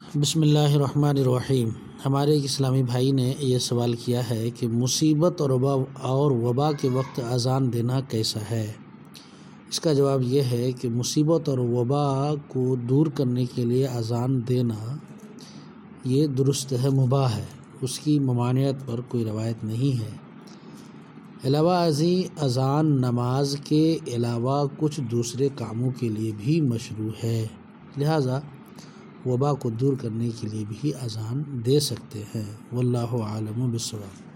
बिस्मिल्लाहिर्रहमानिर्रहीम। हमारे एक इस्लामी भाई ने ये सवाल किया है कि मुसीबत और वबा के वक्त अज़ान देना कैसा है। इसका जवाब ये है कि मुसीबत और वबा को दूर करने के लिए अज़ान देना ये दुरुस्त है, मुबाह है, उसकी ममानियत पर कोई रवायत नहीं है। अलावा अज़ान नमाज के अलावा कुछ दूसरे कामों के लिए भी मशरू है, लिहाजा वबा को दूर करने के लिए भी अज़ान दे सकते हैं। वल्लाहु आलम बिस्सवाब।